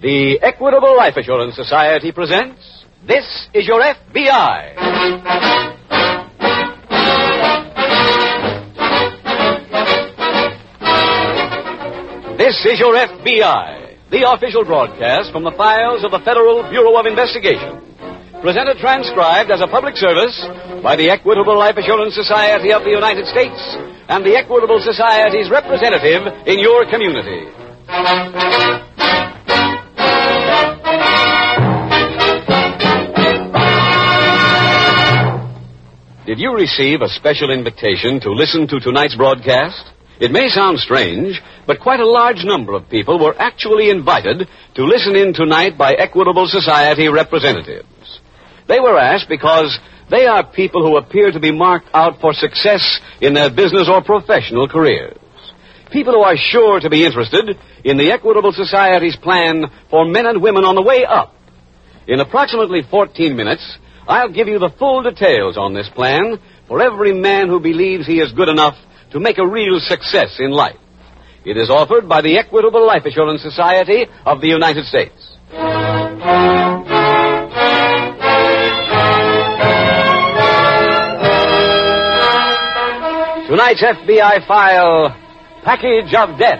The Equitable Life Assurance Society presents This Is Your FBI. This is Your FBI, the official broadcast from the files of the Federal Bureau of Investigation. Presented transcribed as a public service by the Equitable Life Assurance Society of the United States and the Equitable Society's representative in your community. Did you receive a special invitation to listen to tonight's broadcast? It may sound strange, but quite a large number of people were actually invited to listen in tonight by Equitable Society representatives. They were asked because they are people who appear to be marked out for success in their business or professional careers. People who are sure to be interested in the Equitable Society's plan for men and women on the way up. In approximately 14 minutes, I'll give you the full details on this plan for every man who believes he is good enough to make a real success in life. It is offered by the Equitable Life Assurance Society of the United States. Tonight's FBI file, Package of Death.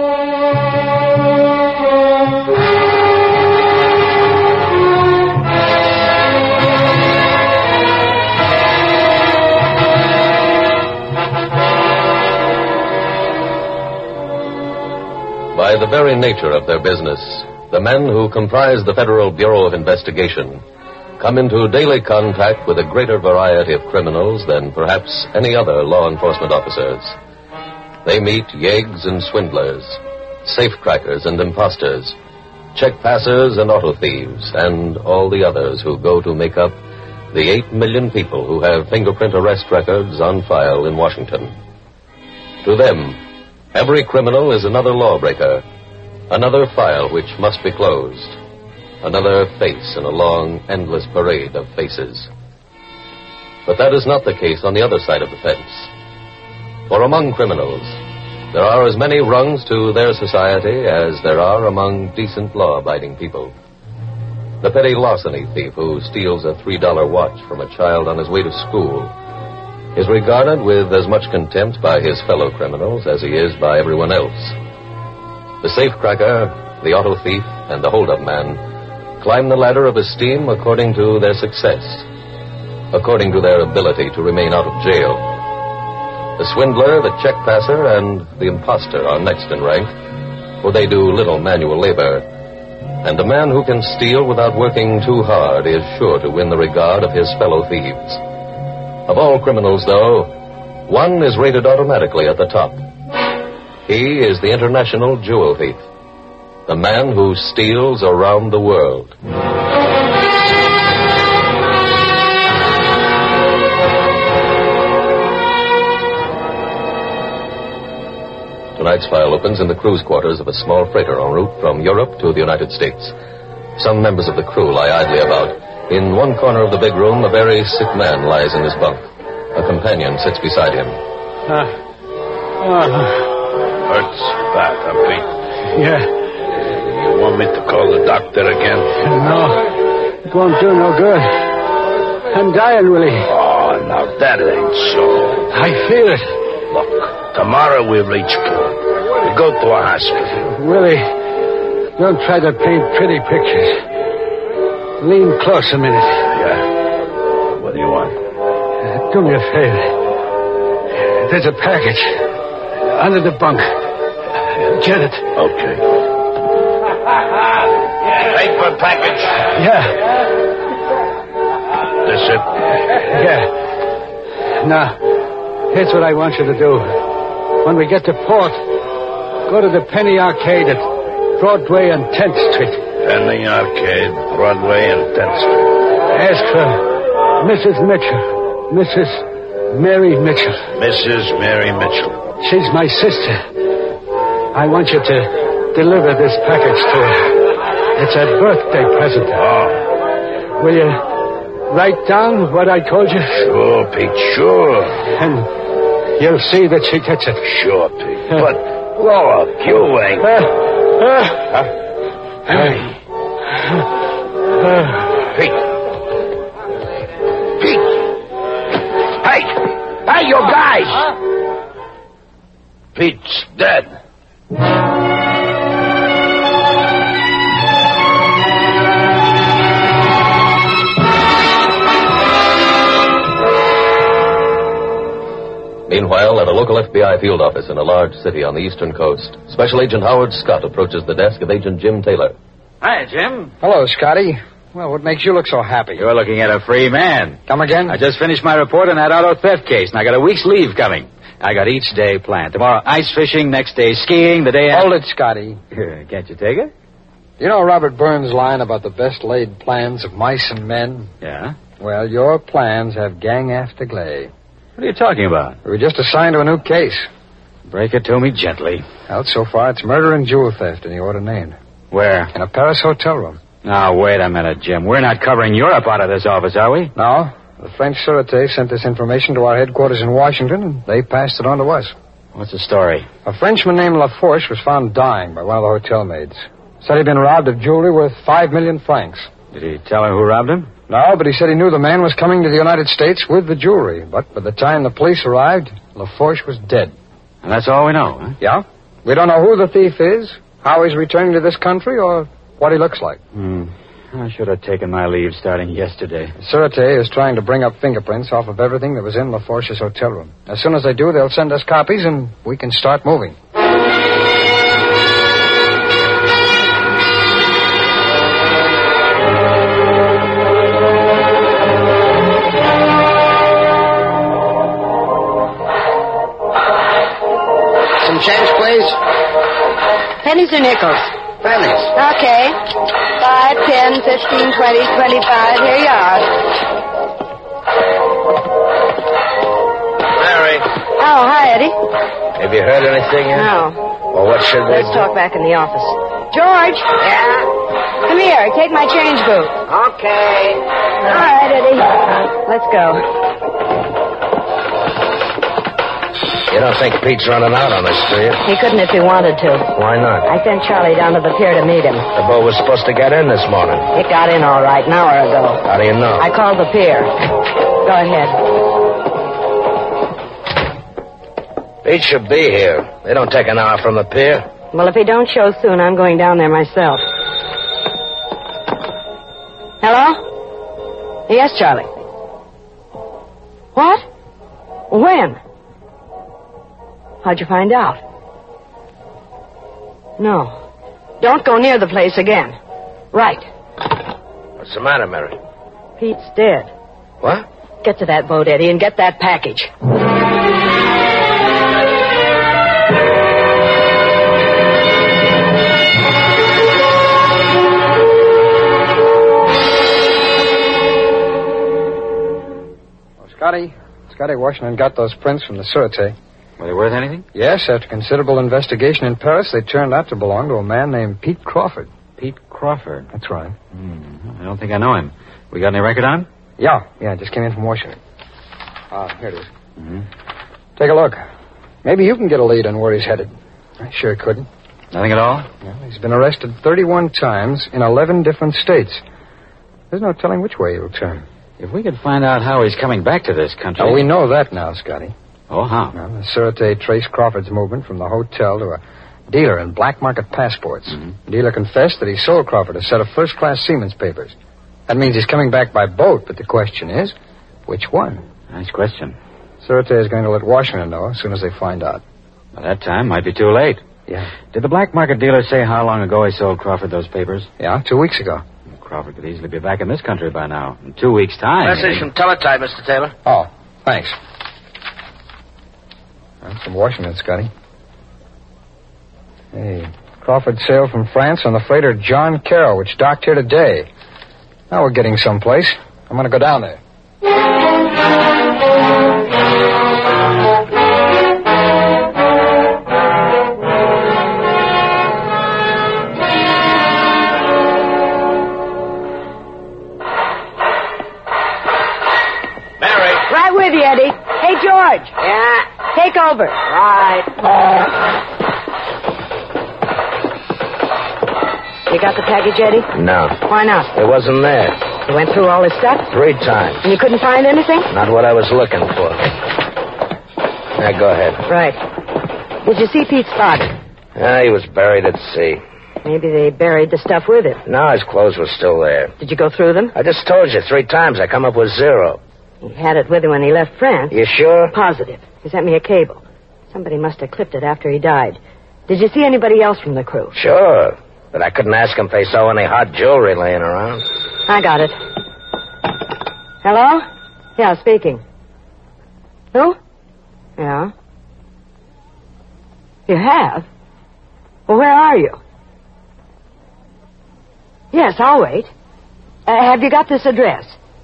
By the very nature of their business, the men who comprise the Federal Bureau of Investigation come into daily contact with a greater variety of criminals than perhaps any other law enforcement officers. They meet yeggs and swindlers, safecrackers and imposters, check passers and auto thieves, and all the others who go to make up the 8 million people who have fingerprint arrest records on file in Washington. To them, every criminal is another lawbreaker, another file which must be closed, another face in a long, endless parade of faces. But that is not the case on the other side of the fence. For among criminals, there are as many rungs to their society as there are among decent law-abiding people. The petty larceny thief who steals a $3 watch from a child on his way to school is regarded with as much contempt by his fellow criminals as he is by everyone else. The safecracker, the auto thief, and the hold-up man climb the ladder of esteem according to their success, according to their ability to remain out of jail. The swindler, the check passer, and the imposter are next in rank, for they do little manual labor, and the man who can steal without working too hard is sure to win the regard of his fellow thieves. Of all criminals, though, one is rated automatically at the top. He is the international jewel thief, the man who steals around the world. Tonight's file opens in the crew's quarters of a small freighter en route from Europe to the United States. Some members of the crew lie idly about. In one corner of the big room, a very sick man lies in his bunk. A companion sits beside him. Hurts bad, huh, Pete? Yeah. You want me to call the doctor again? No, it won't do no good. I'm dying, Willie. Oh, now that ain't so. I feel it. Look, tomorrow we reach port. We go to a hospital. Willie, don't try to paint pretty pictures. Lean close a minute. Yeah. What do you want? Do me a favor. There's a package under the bunk. Get it. Okay. Paper package? Yeah. This it? Yeah. Now, here's what I want you to do. When we get to port, go to the Penny Arcade at Broadway and 10th Street. Penny Arcade, Broadway and 10th Street. Ask for Mrs. Mitchell. Mrs. Mary Mitchell. Mrs. Mary Mitchell. She's my sister. I want you to deliver this package to her. It's a birthday present. Oh. Will you write down what I told you? Sure, Pete, sure. And you'll see that she gets it. Sure, Pete. But, look, you ain't... Hey. Pete. Hey, you guys! Pete's dead. Meanwhile, at a local FBI field office in a large city on the eastern coast, Special Agent Howard Scott approaches the desk of Agent Jim Taylor. Hi, Jim. Hello, Scotty. Well, what makes you look so happy? You're looking at a free man. Come again? I just finished my report on that auto theft case, and I got a week's leave coming. I got each day planned. Tomorrow, ice fishing. Next day, skiing. The day after... Hold it, Scotty. Can't you take it? You know Robert Burns' line about the best laid plans of mice and men? Yeah? Well, your plans have gang after glay. What are you talking about? We were just assigned to a new case. Break it to me gently. Well, so far, it's murder and jewel theft in the order named. Where? In a Paris hotel room. Now, wait a minute, Jim. We're not covering Europe out of this office, are we? No. The French Sûreté sent this information to our headquarters in Washington, and they passed it on to us. What's the story? A Frenchman named Lafourche was found dying by one of the hotel maids. Said he'd been robbed of jewelry worth 5 million francs. Did he tell her who robbed him? No, but he said he knew the man was coming to the United States with the jewelry. But by the time the police arrived, Lafourche was dead. And that's all we know, huh? Yeah. We don't know who the thief is, how he's returning to this country, or what he looks like. I should have taken my leave starting yesterday. The Sûreté is trying to bring up fingerprints off of everything that was in Lafourche's hotel room. As soon as they do, they'll send us copies, and we can start moving. Some change, please? Pennies or nickels? Pennies. Okay. 5, 10, 15, 20, 25. Here you are. Mary, Oh, hi, Eddie. have you heard anything yet? No. Well, what should we Let's do? talk back in the office. George. Yeah? Come here. Take my change boot. Okay. All right, Eddie. Let's go. You don't think Pete's running out on us, do you? He couldn't if he wanted to. Why not? I sent Charlie down to the pier to meet him. The boat was supposed to get in this morning. It got in all right an hour ago. How do you know? I called the pier. Go ahead. Pete should be here. They don't take an hour from the pier. Well, if he don't show soon, I'm going down there myself. Hello? Yes, Charlie. What? When? How'd you find out? No. Don't go near the place again. Right. What's the matter, Mary? Pete's dead. What? Get to that boat, Eddie, and get that package. Scotty Washington got those prints from the Sûreté. Were they worth anything? Yes, after considerable investigation in Paris, they turned out to belong to a man named Pete Crawford. Pete Crawford. That's right. I don't think I know him. We got any record on him? Yeah, just came in from Washington. Here it is. Take a look. Maybe you can get a lead on where he's headed. I sure couldn't. Nothing at all? Well, he's been arrested 31 times in 11 different states. There's no telling which way he'll turn. If we could find out how he's coming back to this country... Oh, we know that now, Scotty. Oh, how? Well, the Sûreté traced Crawford's movement from the hotel to a dealer in black market passports. The dealer confessed that he sold Crawford a set of first-class seaman's papers. That means he's coming back by boat, but the question is, which one? Nice question. Sûreté is going to let Washington know as soon as they find out. By that time, might be too late. Yeah. Did the black market dealer say how long ago he sold Crawford those papers? Yeah, 2 weeks ago. Crawford could easily be back in this country by now. In 2 weeks' time. Message from Teletype, Mr. Taylor. Oh, thanks. That's from Washington, Scotty. Hey, Crawford sailed from France on the freighter John Carroll, which docked here today. Now we're getting someplace. I'm going to go down there. Mary. Right with you, Eddie. Hey, George. Yeah? Take over. Right. You got the package, Eddie? No. Why not? It wasn't there. You went through all his stuff? 3 times. And you couldn't find anything? Not what I was looking for. Now, go ahead. Right. Did you see Pete's father? He was buried at sea. Maybe they buried the stuff with him. No, his clothes were still there. Did you go through them? I just told you 3 times. I come up with 0. He had it with him when he left France. You sure? Positive. He sent me a cable. Somebody must have clipped it after he died. Did you see anybody else from the crew? Sure. But I couldn't ask him if they saw any hot jewelry laying around. I got it. Hello? Yeah, speaking. Who? Yeah. You have? Well, where are you? Yes, I'll wait. Have you got this address?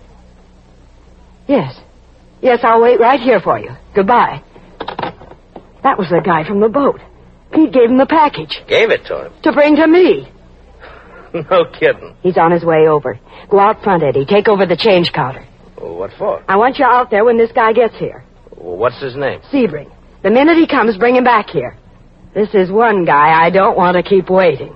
Yes. Yes, I'll wait right here for you. Goodbye. That was the guy from the boat. Pete gave him the package. Gave it to him? To bring to me. No kidding. He's on his way over. Go out front, Eddie. Take over the change counter. Well, what for? I want you out there when this guy gets here. Well, what's his name? Sebring. The minute he comes, bring him back here. This is one guy I don't want to keep waiting.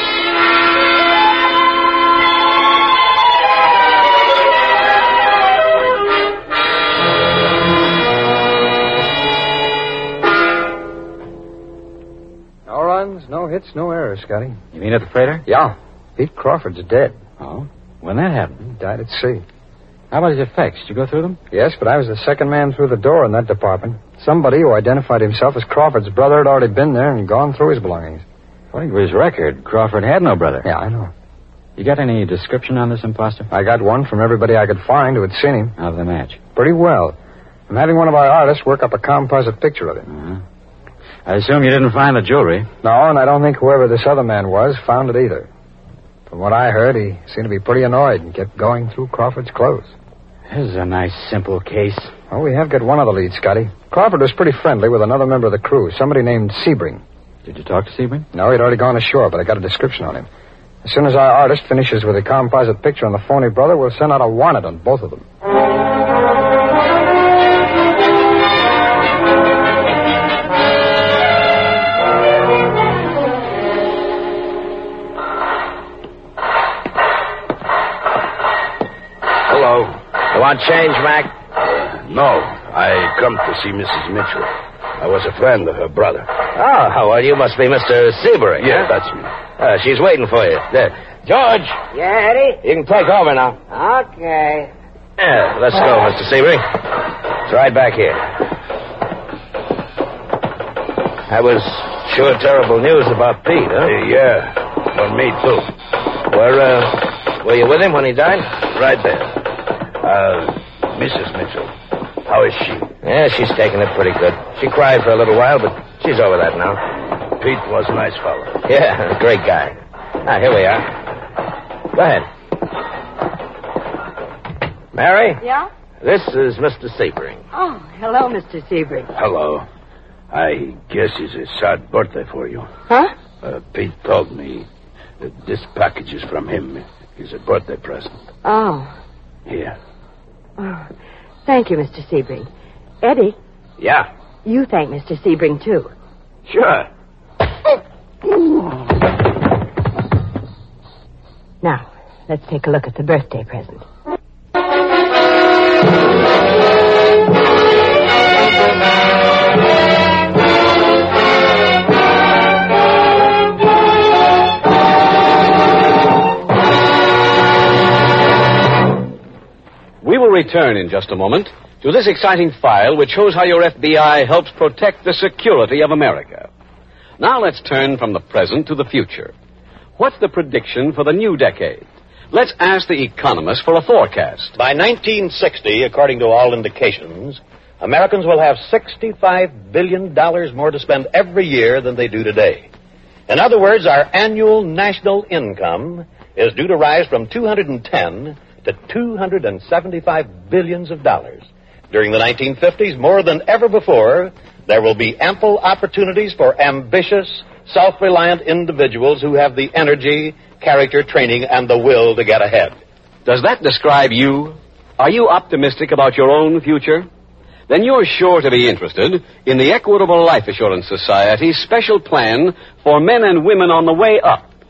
No runs, no hits, no errors, Scotty. You mean at the freighter? Yeah. Pete Crawford's dead. Oh? When that happened? He died at sea. How about his effects? Did you go through them? Yes, but I was the second man through the door in that department. Somebody who identified himself as Crawford's brother had already been there and gone through his belongings. According to his record, Crawford had no brother. Yeah, I know. You got any description on this imposter? I got one from everybody I could find who had seen him. How'd they match? Pretty well. I'm having one of our artists work up a composite picture of him. Uh-huh. I assume you didn't find the jewelry. No, and I don't think whoever this other man was found it either. From what I heard, he seemed to be pretty annoyed and kept going through Crawford's clothes. This is a nice, simple case. Well, we have got one other lead, Scotty. Crawford was pretty friendly with another member of the crew, somebody named Sebring. Did you talk to Sebring? No, he'd already gone ashore, but I got a description on him. As soon as our artist finishes with a composite picture on the phony brother, we'll send out a warrant on both of them. Hello. You want change, Mac? No. I come to see Mrs. Mitchell. I was a friend of her brother. Oh, well, you must be Mr. Sebring. Yeah, that's me. She's waiting for you. There. George, Yeah, Eddie? you can take over now. Okay. Yeah, let's go, Mr. Sebring. It's right back here. That was sure terrible news about Pete, huh? Yeah, for me, too. Were you with him when he died? Right there. Mrs. Mitchell, how is she? Yeah, she's taking it pretty good. She cried for a little while, but she's over that now. Pete was a nice fellow. Yeah, great guy. Ah, here we are. Go ahead. Mary? Yeah? This is Mr. Sebring. Oh, hello, Mr. Sebring. Hello. I guess it's a sad birthday for you. Huh? Pete told me that this package is from him. It's a birthday present. Oh. Here. Oh. Thank you, Mr. Sebring. Eddie, Yeah. you thank Mr. Sebring, too. Sure. Now, let's take a look at the birthday present. We will return in just a moment to this exciting file which shows how your FBI helps protect the security of America. Now let's turn from the present to the future. What's the prediction for the new decade? Let's ask the economists for a forecast. By 1960, according to all indications, Americans will have $65 billion more to spend every year than they do today. In other words, our annual national income is due to rise from 210 to 275 billions of dollars. During the 1950s, more than ever before, there will be ample opportunities for ambitious, self-reliant individuals who have the energy, character training, and the will to get ahead. Does that describe you? Are you optimistic about your own future? Then you're sure to be interested in the Equitable Life Assurance Society's special plan for men and women on the way up.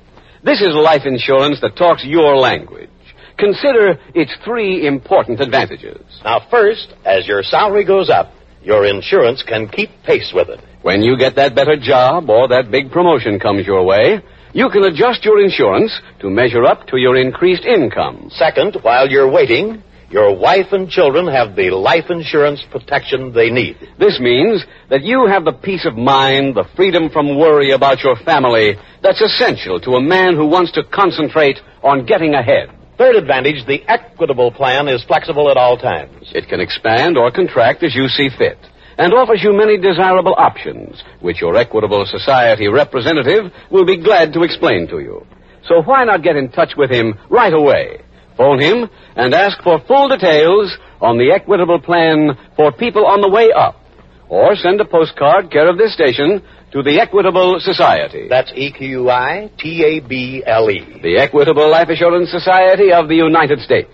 This is life insurance that talks your language. Consider its 3 important advantages. Now, first, as your salary goes up, your insurance can keep pace with it. When you get that better job or that big promotion comes your way, you can adjust your insurance to measure up to your increased income. Second, while you're waiting, your wife and children have the life insurance protection they need. This means that you have the peace of mind, the freedom from worry about your family that's essential to a man who wants to concentrate on getting ahead. Third advantage, the Equitable plan is flexible at all times. It can expand or contract as you see fit, and offers you many desirable options, which your Equitable Society representative will be glad to explain to you. So why not get in touch with him right away? Phone him and ask for full details on the Equitable plan for people on the way up. Or send a postcard, care of this station, to the Equitable Society. That's EQUITABLE. The Equitable Life Assurance Society of the United States.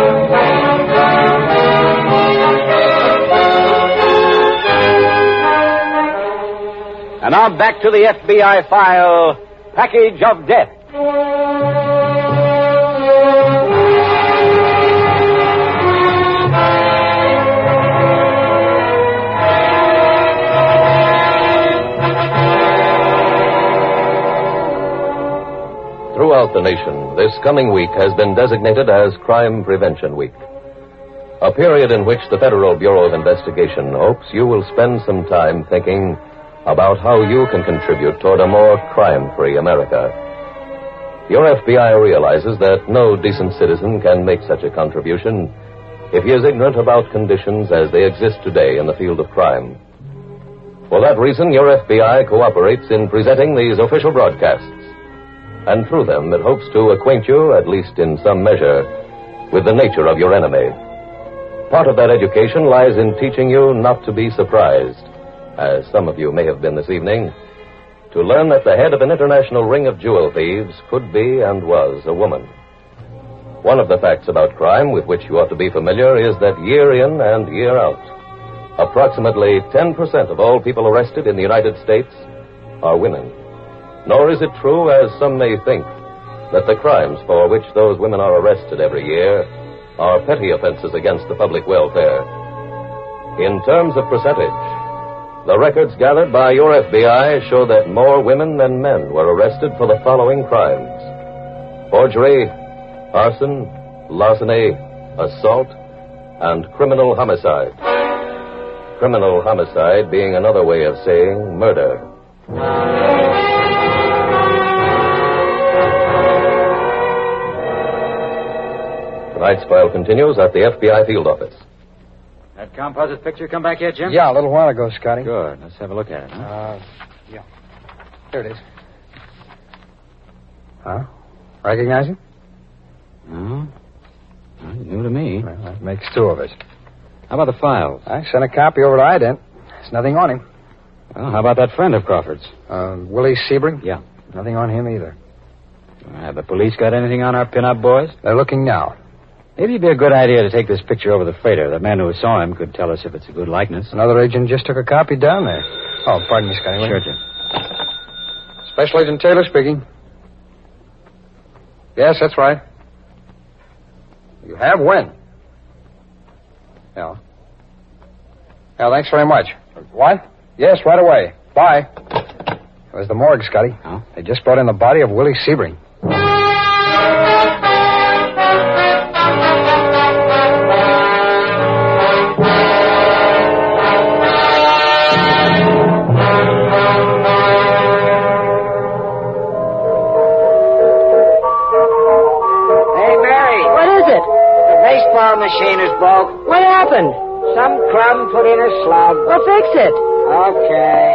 And now back to the FBI file, Package of Death. Throughout the nation, this coming week has been designated as Crime Prevention Week. A period in which the Federal Bureau of Investigation hopes you will spend some time thinking about how you can contribute toward a more crime-free America. Your FBI realizes that no decent citizen can make such a contribution if he is ignorant about conditions as they exist today in the field of crime. For that reason, your FBI cooperates in presenting these official broadcasts. And through them, it hopes to acquaint you, at least in some measure, with the nature of your enemy. Part of that education lies in teaching you not to be surprised, as some of you may have been this evening, to learn that the head of an international ring of jewel thieves could be and was a woman. One of the facts about crime with which you ought to be familiar is that year in and year out, approximately 10% of all people arrested in the United States are women. Nor is it true, as some may think, that the crimes for which those women are arrested every year are petty offenses against the public welfare. In terms of percentage, the records gathered by your FBI show that more women than men were arrested for the following crimes: forgery, arson, larceny, assault, and criminal homicide. Criminal homicide being another way of saying murder. Tonight's file continues at the FBI field office. That composite picture come back yet, Jim? Yeah, a little while ago, Scotty. Good. Let's have a look at it, huh? Yeah. Here it is. Huh? Recognize him? No. New to me. Well, that makes 2 of us. How about the files? I sent a copy over to Ident. There's nothing on him. Well, how about that friend of Crawford's? Willie Sebring? Yeah. Nothing on him either. Have the police got anything on our pin-up boys? They're looking now. Maybe it'd be a good idea to take this picture over the freighter. The man who saw him could tell us if it's a good likeness. Another agent just took a copy down there. Oh, pardon me, Scotty. Sure, Jim. Special Agent Taylor speaking. Yes, that's right. You have when? Yeah. Yeah, thanks very much. What? Yes, right away. Bye. It was the morgue, Scotty. Oh? They just brought in the body of Willie Sebring. Machine is broke. What happened? Some crumb put in a slug. Well, fix it. Okay.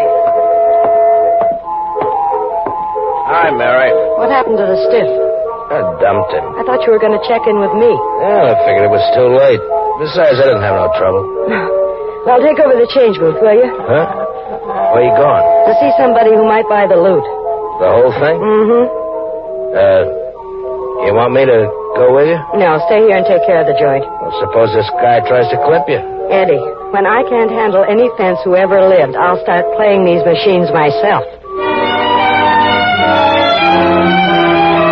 Hi, Mary. What happened to the stiff? I dumped him. I thought you were going to check in with me. Yeah, I figured it was too late. Besides, I didn't have no trouble. Well, take over the change booth, will you? Huh? Where you going? To see somebody who might buy the loot. The whole thing? Mm-hmm. You want me to go with you? No, stay here and take care of the joint. Well, suppose this guy tries to clip you. Eddie, when I can't handle any fence who ever lived, I'll start playing these machines myself.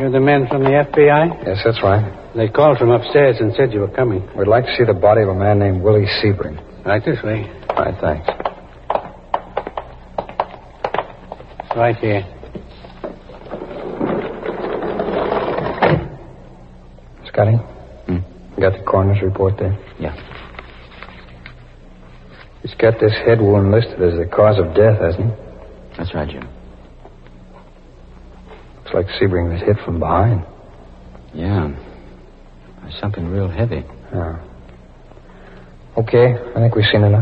You're the men from the FBI? Yes, that's right. They called from upstairs and said you were coming. We'd like to see the body of a man named Willie Sebring. Right this way. Right, thanks. Right here. Scotty? You got the coroner's report there? Yeah. He's got this head wound listed as the cause of death, hasn't he? That's right, Jim. Looks like Sebring was hit from behind. Yeah. Something real heavy. Yeah. Okay, I think we've seen enough.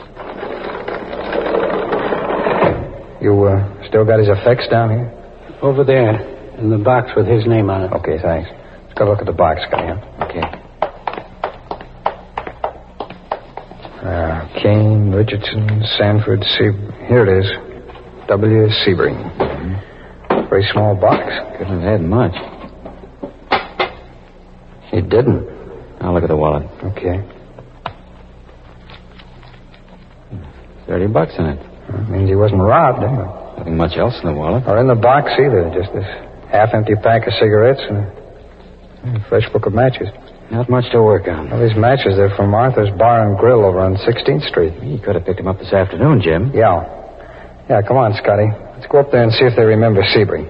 You still got his effects down here? Over there, in the box with his name on it. Okay, thanks. Let's go look at the box, Scotty, huh? Okay. Kane, Richardson, Sanford, Here it is. W. Sebring. Very small box. Couldn't have had much. He didn't. I'll look at the wallet. Okay. $30 in it. That means he wasn't robbed, anyway. Nothing much else in the wallet. Or in the box either. Just this half-empty pack of cigarettes and a fresh book of matches. Not much to work on. Well, these matches, they're from Arthur's Bar and Grill over on 16th Street. You could have picked them up this afternoon, Jim. Yeah. Yeah, come on, Scotty. Let's go up there and see if they remember Sebring.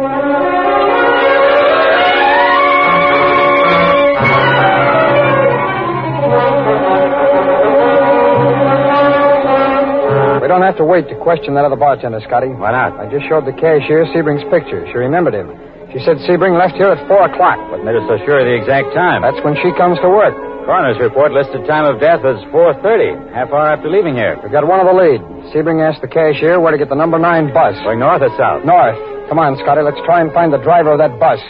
We don't have to wait to question that other bartender, Scotty. Why not? I just showed the cashier Sebring's picture. She remembered him. She said Sebring left here at 4 o'clock. What made her so sure of the exact time? That's when she comes to work. Coroner's report listed time of death as 4:30, half hour after leaving here. We've got one of the lead. Sebring asked the cashier where to get the number 9 bus. Going north or south? North. Come on, Scotty. Let's try and find the driver of that bus.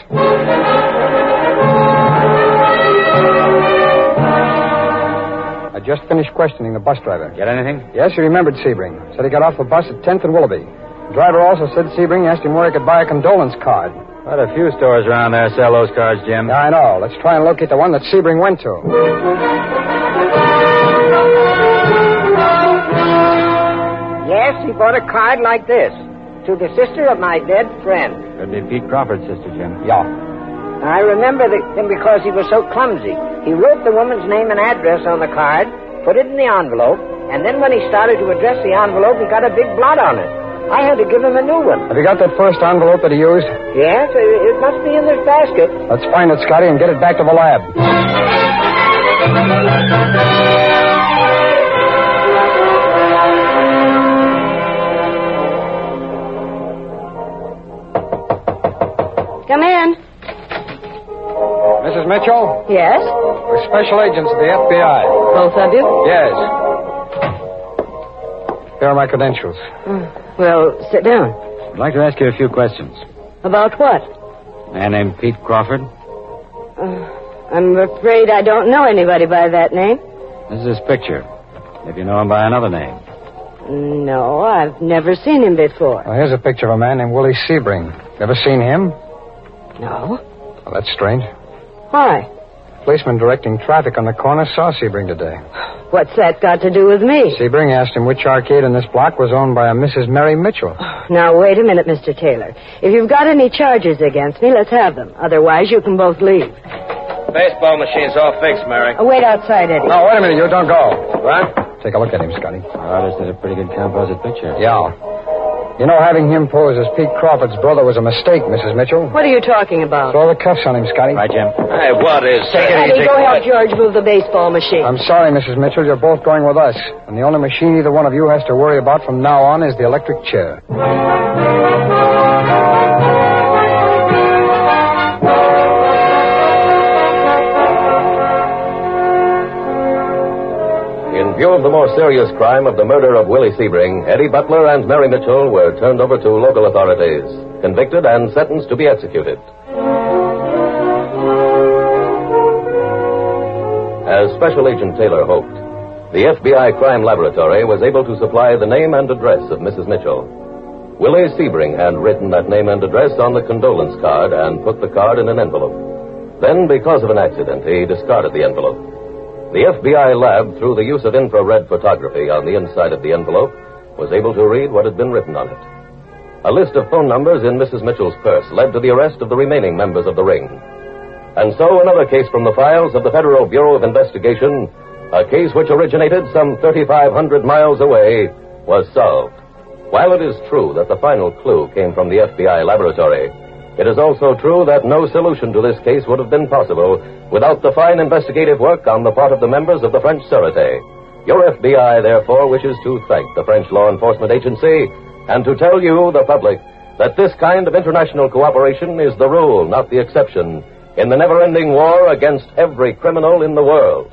I just finished questioning the bus driver. Get anything? Yes, he remembered Sebring. Said he got off the bus at 10th and Willoughby. The driver also said Sebring asked him where he could buy a condolence card. Quite a few stores around there sell those cards, Jim. Yeah, I know. Let's try and locate the one that Sebring went to. Yes, he bought a card like this. To the sister of my dead friend. Could be Pete Crawford's sister, Jim. Yeah. I remember him because he was so clumsy. He wrote the woman's name and address on the card, put it in the envelope, and then when he started to address the envelope, he got a big blot on it. I had to give him a new one. Have you got that first envelope that he used? Yes, it must be in this basket. Let's find it, Scotty, and get it back to the lab. Come in. Mrs. Mitchell? Yes? We're special agents of the FBI. Both of you? Yes. Here are my credentials. Well, sit down. I'd like to ask you a few questions. About what? A man named Pete Crawford? I'm afraid I don't know anybody by that name. This is his picture. If you know him by another name. No, I've never seen him before. Well, here's a picture of a man named Willie Sebring. Ever seen him? No. Well, that's strange. Why? Policeman directing traffic on the corner saw Sebring today. What's that got to do with me? Sebring asked him which arcade in this block was owned by a Mrs. Mary Mitchell. Now, wait a minute, Mr. Taylor. If you've got any charges against me, let's have them. Otherwise, you can both leave. Baseball machine's all fixed, Mary. Wait outside, Eddie. No, wait a minute. You don't go. What? Take a look at him, Scotty. Our artist did a pretty good composite picture. Yeah. You know, having him pose as Pete Crawford's brother was a mistake, Mrs. Mitchell. What are you talking about? Throw the cuffs on him, Scotty. Right, Jim. Hey, what is... Take it Eddie, easy. go help George move the baseball machine. I'm sorry, Mrs. Mitchell. You're both going with us. And the only machine either one of you has to worry about from now on is the electric chair. In view of the more serious crime of the murder of Willie Sebring, Eddie Butler and Mary Mitchell were turned over to local authorities, convicted and sentenced to be executed. As Special Agent Taylor hoped, the FBI Crime Laboratory was able to supply the name and address of Mrs. Mitchell. Willie Sebring had written that name and address on the condolence card and put the card in an envelope. Then, because of an accident, he discarded the envelope. The FBI lab, through the use of infrared photography on the inside of the envelope, was able to read what had been written on it. A list of phone numbers in Mrs. Mitchell's purse led to the arrest of the remaining members of the ring. And so another case from the files of the Federal Bureau of Investigation, a case which originated some 3,500 miles away, was solved. While it is true that the final clue came from the FBI laboratory, it is also true that no solution to this case would have been possible without the fine investigative work on the part of the members of the French Sûreté. Your FBI, therefore, wishes to thank the French law enforcement agency and to tell you, the public, that this kind of international cooperation is the rule, not the exception, in the never-ending war against every criminal in the world.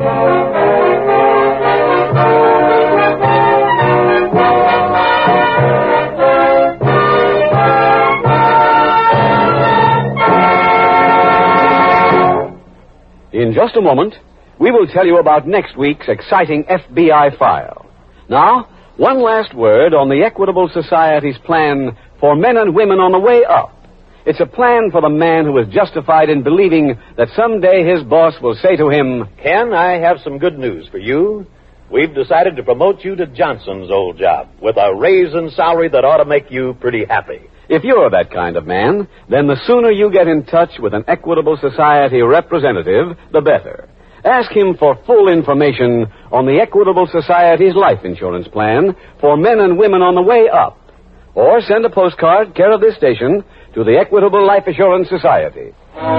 In just a moment, we will tell you about next week's exciting FBI file. Now, one last word on the Equitable Society's plan for men and women on the way up. It's a plan for the man who is justified in believing that someday his boss will say to him, Ken, I have some good news for you. We've decided to promote you to Johnson's old job with a raise in salary that ought to make you pretty happy. If you're that kind of man, then the sooner you get in touch with an Equitable Society representative, the better. Ask him for full information on the Equitable Society's life insurance plan for men and women on the way up. Or send a postcard, care of this station, to the Equitable Life Assurance Society.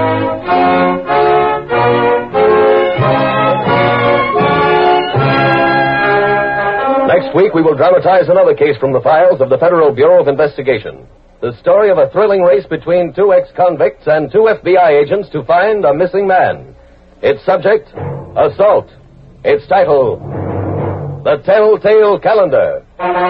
Next week, we will dramatize another case from the files of the Federal Bureau of Investigation. The story of a thrilling race between two ex-convicts and two FBI agents to find a missing man. Its subject, assault. Its title, The Telltale Calendar.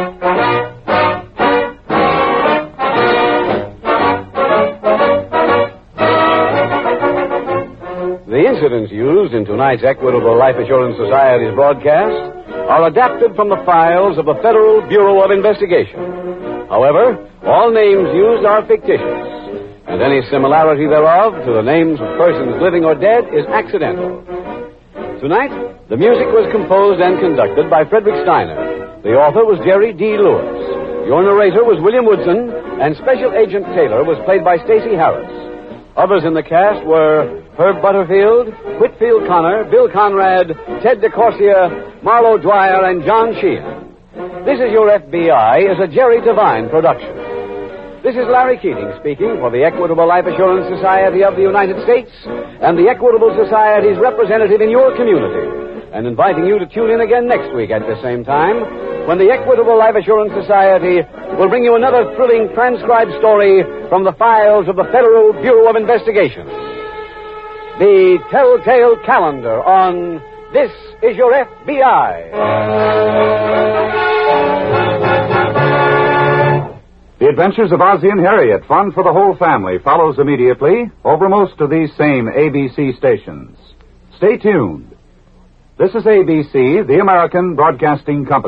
The incidents used in tonight's Equitable Life Assurance Society's broadcast are adapted from the files of the Federal Bureau of Investigation. However, all names used are fictitious, and any similarity thereof to the names of persons living or dead is accidental. Tonight, the music was composed and conducted by Frederick Steiner. The author was Jerry D. Lewis. Your narrator was William Woodson, and Special Agent Taylor was played by Stacey Harris. Others in the cast were Herb Butterfield, Whitfield Connor, Bill Conrad, Ted DeCorsia, Marlo Dwyer, and John Sheehan. This Is Your FBI is a Jerry Devine production. This is Larry Keating speaking for the Equitable Life Assurance Society of the United States and the Equitable Society's representative in your community, and inviting you to tune in again next week at the same time when the Equitable Life Assurance Society will bring you another thrilling transcribed story from the files of the Federal Bureau of Investigation. The Telltale Calendar on This Is Your FBI. The Adventures of Ozzie and Harriet, fun for the whole family, follows immediately over most of these same ABC stations. Stay tuned. This is ABC, the American Broadcasting Company.